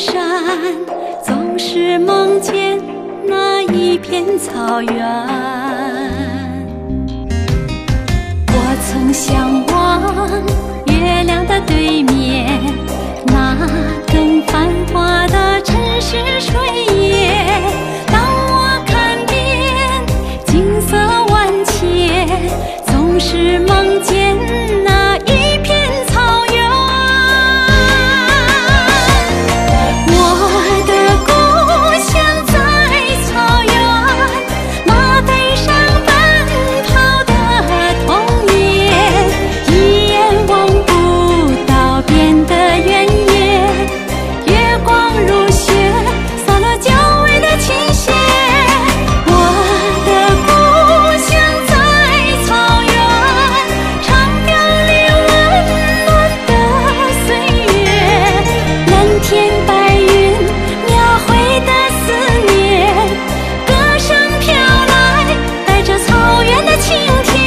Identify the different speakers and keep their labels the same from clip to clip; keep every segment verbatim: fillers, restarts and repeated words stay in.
Speaker 1: 山，总是梦见那一片草原。我曾向往月亮的对面，那更繁华的城市水夜。当我看遍景色万千，总是梦见那一片草原。我的故乡在草原，马背上奔跑的童年，一眼望不到边的原野，月光如雪，洒落久违的琴弦。我的故乡在草原，长调里温暖的岁月，蓝天白云描绘的思念，歌声飘来，带着草原的晴天。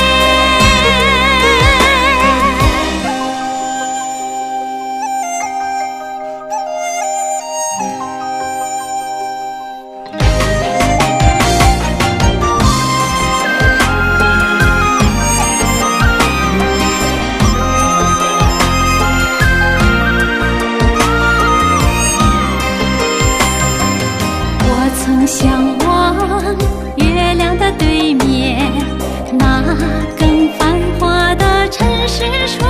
Speaker 1: 我曾向往月亮的对面，那更繁华的城市水